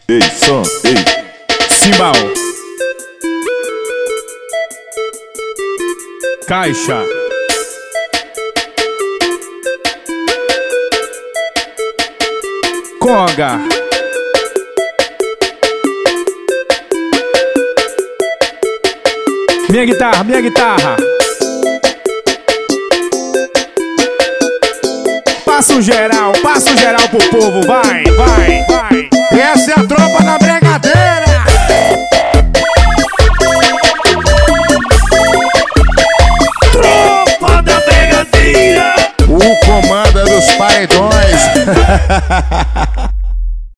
Ei, som, ei. Cimbal. Caixa. Conga. Minha guitarra, minha guitarra. Passo geral pro povo, vai, vai, vai. Essa é a tropa da bregadeira. Tropa da pegadinha. O comando é dos paredões.